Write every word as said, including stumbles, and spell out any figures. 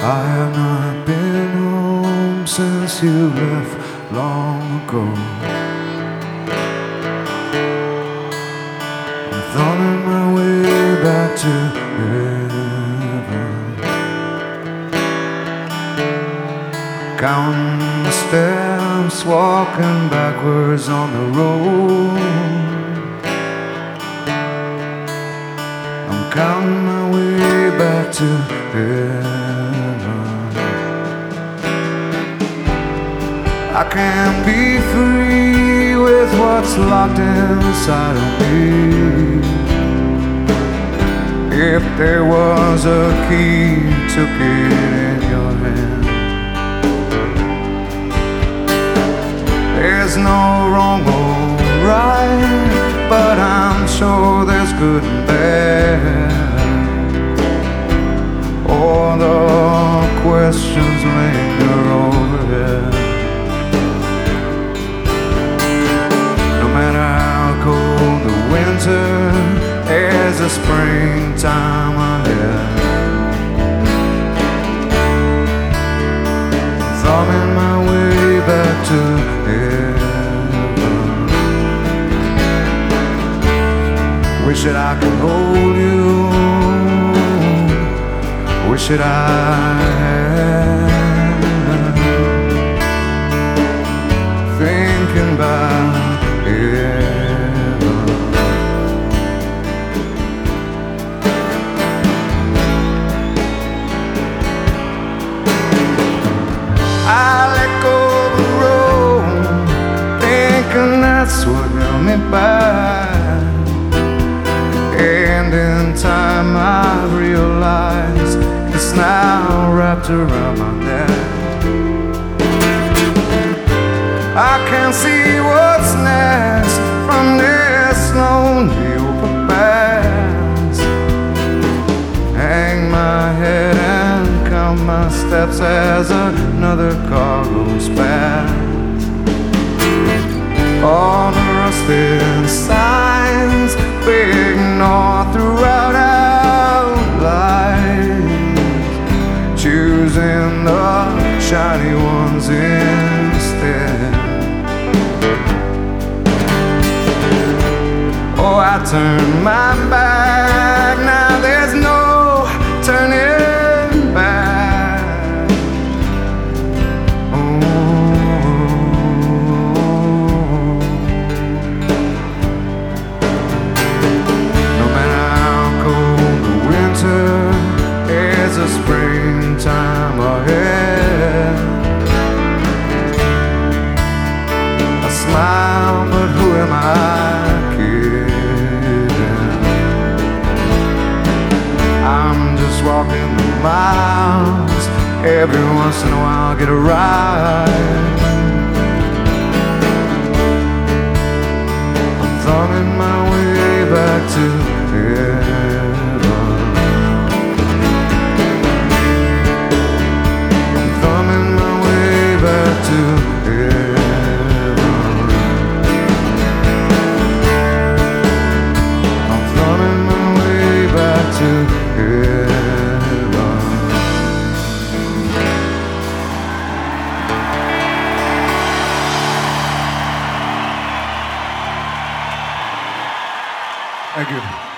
I have not been home since you left long ago. I'm thumbing my way back to heaven, counting the steps, walking backwards on the road. I'm counting my way back to heaven. I can't be free with what's locked inside of me. If there was a key, took it in your hand. There's no wrong or right, but I'm sure there's good and bad. All the questions linger overhead. No matter how cold the winter, there's a springtime ahead. Thumbing my way back to heaven. Wish that I could hold you, wish that I had. Thinking about heaven. I let go of the road, thinking that's what held me back. And in time I realized it's now wrapped around my neck. I can't see what's next from this lonely overpass. Hang my head and count my steps as another car goes past. All the rusted signs we ignore throughout our lives, choosing the shiny ones instead. Oh, I turn my back, now there's no turning back. Oh, no matter how cold the winter, there's a springtime ahead. I smile, but who am I kidding? I'm just walking the miles, every once in a while get a ride. I'm thumbing my way back to heaven. I'm thumbing my way back to heaven. I'm thumbing my way back to heaven. Thank you.